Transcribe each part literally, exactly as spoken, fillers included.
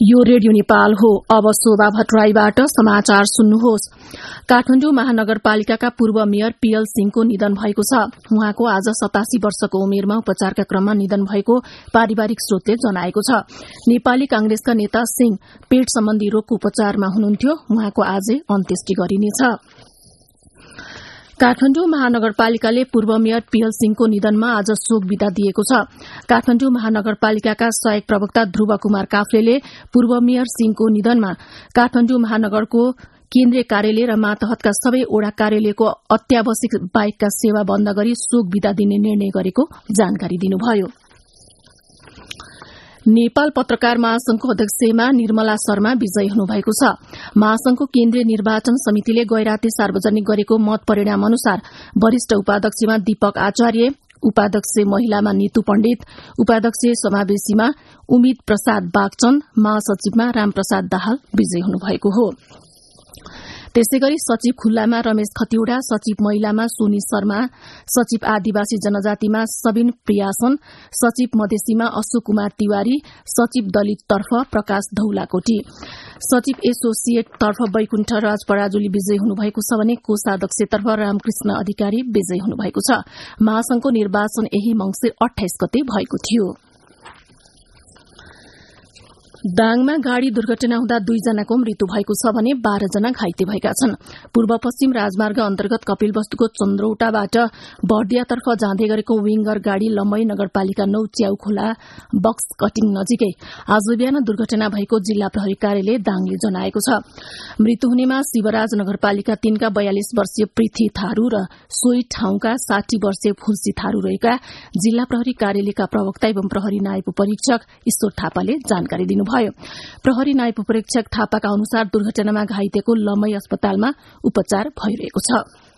यो रेडियो नेपाल हो। अब शोभा भट्टराईबाट समाचार सुन्नुहोस्। काठमाडौँ महानगरपालिकाका पूर्व मेयर पीएल सिंहको निधन भएको छ। उहाँको आज सतासी वर्षको उमेरमा उपचारका क्रममा निधन भएको पारिवारिक स्रोतले जनाएको छ। नेपाली कांग्रेसका नेता सिंह पेट सम्बन्धी रोगको उपचारमा हुनुहुन्थ्यो। उहाँको आजै अन्त्येष्टि गरिनेछ। काठमाडौँ महानगरपालिकाले पूर्व मेयर पीएल सिंहको निधनमा आज शोक विदा दिएको छ। काठमाडौँ महानगरपालिकाका सहायक प्रवक्ता ध्रुव कुमार काफ्लेले पूर्व मेयर सिंहको निधनमा काठमाडौँ महानगरको केन्द्रीय कार्यालय र मातहतका सबै ओडा कार्यालयको अत्यावश्यक बाहेकका सेवा बन्द गरी शोक विदा दिने निर्णय गरेको जानकारी दिनुभयो। नेपाल पत्रकार महासंघको अध्यक्षमा निर्मला शर्मा विजयी हुनुभएको छ। महासंघको केन्द्रीय निर्वाचन समितिले गैराती सार्वजनिक गरेको मत परिणाम अनुसार वरिष्ठ उपाध्यक्षमा दीपक आचार्य, उपाध्यक्ष महिलामा नीतू पण्डित, उपाध्यक्ष समावेशीमा उम्मिद प्रसाद बागचन्द, महासचिवमा रामप्रसाद दाहाल विजयी हुनुभएको हो। त्यसै गरी सचिव खुल्लामा रमेश खतिवड़ा, सचिव महिलामा सोनी शर्मा, सचिव आदिवासी जनजातिमा सबिन प्रियासन, सचिव मधेसीमा अशोक कुमार तिवारी, सचिव दलित तर्फ प्रकाश धौलाकोटी, सचिव एसोसिएट तर्फ वैकुण्ठ राज पराजुली विजयी हुनुभएको छ भने कोषाध्यक्षतर्फ रामकृष्ण अधिकारी विजयी हुनुभएको छ। महासंघको निर्वाचन यही मंसिर अठाइस गते भएको थियो। दाङमा गाड़ी दुर्घटना हुँदा दुईजनाको मृत्यु भएको छ भने बाह्र जना घाइते भएका छन्। पूर्व पश्चिम राजमार्ग अन्तर्गत कपिलवस्तुको चन्द्रौटाबाट बर्दियातर्फ जाँदै गरेको विंगर गाड़ी लम्बई नगरपालिका नौ च्याउ खोला बक्स कटिङ नजिकै आज बिहान दुर्घटना भएको जिल्ला प्रहरी कार्यालय दाङले जनाएको छ। मृत्यु हुनेमा शिवराज नगरपालिका तीनका बयालिस वर्षीय पृथ्वी थारू र सोही ठाउँका साठी वर्षीय फुल्सी थारू रहेका जिल्ला प्रहरी कार्यालयका प्रवक्ता एवं प्रहरी नायब परीक्षक ईश्वर थापाले जानकारी दिनुभयो। प्रहरी नायब परीक्षक थापाका अनुसार दुर्घटनामा घाइतेको लम्बई अस्पतालमा उपचार भइरहेको छ।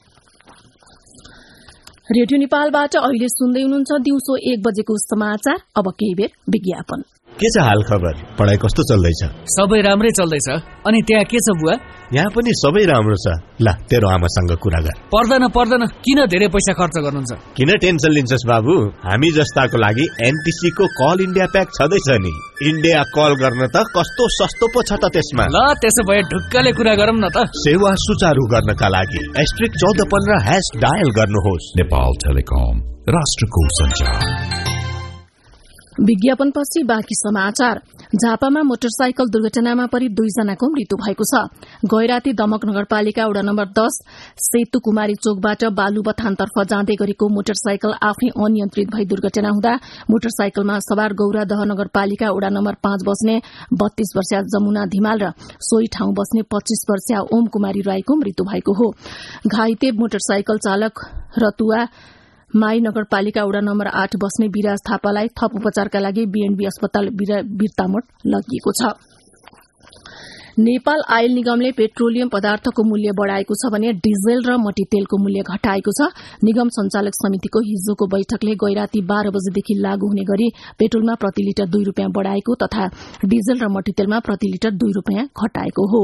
रेडियो नेपालबाट अहिले सुन्दै हुनुहुन्छ दिउँसो एक बजेको समाचार। अब केही बेर विज्ञापन। के छ हाल खबर? पढाइ कस्तो चल्दैछ? सबै राम्रै चल्दैछ। अनि त्यहाँ के छ बुवा? यहाँ पनि सबै राम्रो छ। ल तेरो आमासँग कुरा गर। पर्दैन पर्दैन, किन धेरै पैसा खर्च गर्नुहुन्छ? किन टेन्सन लिन्छस् बाबु? हामी जस्ताको लागि एनटीसी को कल इन्डिया प्याक छँदैछ नि। इन्डिया कल गर्न त कस्तो सस्तो पो छ त त्यसमा। ल त्यसो भए ढुक्कले कुरा गरौँ न त। सेवा सुचारू गर्नका लागि एस्ट्रिक चौध पन्ध्र ह्यास डायल गर्नुहोस्। नेपाल टेलिकम, राष्ट्रको सञ्चार। विज्ञापनपछि बाँकी समाचार। झापामा मोटरसाइकल दुर्घटनामा परि दुईजनाको मृत्यु भएको छ। गैराती दमक नगरपालिका वडा नम्बर दस सेतु कुमारी चोकबाट बालुबथानतर्फ जाँदै गरेको मोटरसाइकल आफै अनियन्त्रित भई दुर्घटना हुँदा मोटरसाइकलमा सवार गौरादह नगरपालिका वडा नम्बर पाँच बस्ने बत्तीस वर्षीय जमुना धिमाल र सोही ठाउँ बस्ने पच्चीस वर्षीय ओम कुमारी राईको मृत्यु भएको हो। घाइते मोटरसाइकल चालक रतुवा माई नगरपालिका वडा नम्बर आठ बस्ने विराज थापालाई थप उपचारका लागि बीएनबी अस्पताल बिर्तामोड लगिएको छ। नेपाल आयल निगमले पेट्रोलियम पदार्थको मूल्य बढ़ाएको छ भने डिजेल र मट्टीतेलको मूल्य घटाएको छ। निगम संचालक समितिको हिजोको बैठकले गैराती बाह्र बजेदेखि लागू हुने गरी पेट्रोलमा प्रति लिटर दुई रूपियाँ बढ़ाएको तथा डिजेल र मट्टीतेलमा प्रति लिटर दुई रूपियाँ घटाएको हो।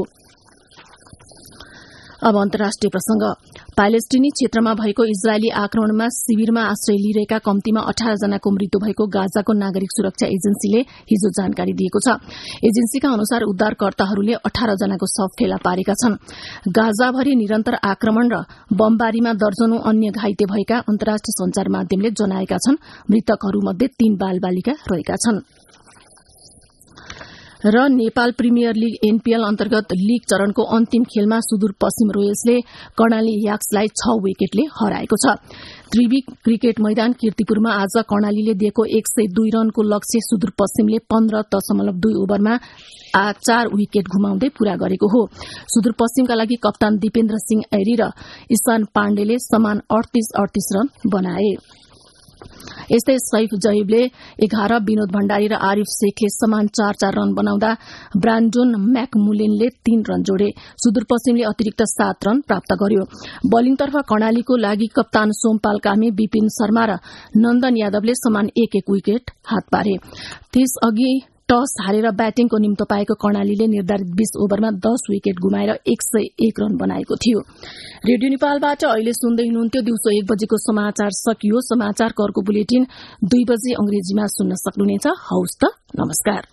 अब अन्तर्राष्ट्रिय प्रसंग। प्यालेस्टिनी क्षेत्रमा भएको इजरायली आक्रमणमा शिविरमा आश्रय लिइरहेका कम्तीमा अठार जनाको मृत्यु भएको गाजाको नागरिक सुरक्षा एजेन्सीले हिजो जानकारी दिएको छ। एजेन्सीका अनुसार उद्धारकर्ताहरूले अठार जनाको शव फेला पारेका छन्। गाजाभरि निरन्तर आक्रमण र बमबारीमा दर्जनौं अन्य घाइते भएका अन्तर्राष्ट्रिय संचार माध्यमले जनाएका छन्। मृतकहरूमध्ये तीन बालबालिका रहेका छन्। र नेपाल प्रिमियर लीग एनपीएल अन्तर्गत लीग चरणको अन्तिम खेलमा सुदूरपश्चिम रोयल्सले कर्णाली याक्सलाई छ विकेटले हराएको छ। त्रिवी क्रिकेट मैदान कीर्तिपुरमा आज कर्णालीले दिएको एक सय दुई रनको लक्ष्य सुदूरपश्चिमले पन्ध्र दशमलव दुई ओभरमा चार विकेट गुमाउँदै पूरा गरेको हो। सुदूरपश्चिमका लागि कप्तान दिपेन्द्र सिंह ऐरी र ईशान पाण्डेले समान अडतीस अडतीस रन बनाए। यस्तै सैफ जहिबले एघार, विनोद भण्डारी र आरिफ शेखले समान चार चार रन बनाउँदा ब्रान्डोन म्याकमुलेनले तीन रन जोडे। सुदूरपश्चिमले अतिरिक्त सात रन प्राप्त गर्यो। बलिङतर्फ कर्णालीको लागि कप्तान सोमपाल कामी, विपिन शर्मा र नन्दन यादवले समान एक एक विकेट हात पारे। त्यसअघि टस हारेर ब्याटिङको निम्तो पाएको कर्णालीले निर्धारित बीस ओभरमा दस विकेट गुमाएर एक सय एक रन बनाएको थियो। रेडियो नेपालबाट अहिले सुन्दै हुनुहुन्थ्यो दिउँसो एक बजेको समाचार सकियो। समाचारको अर्को बुलेटिन दुई बजे अंग्रेजीमा सुन्न सक्नुहुनेछ। हौस् त, नमस्कार।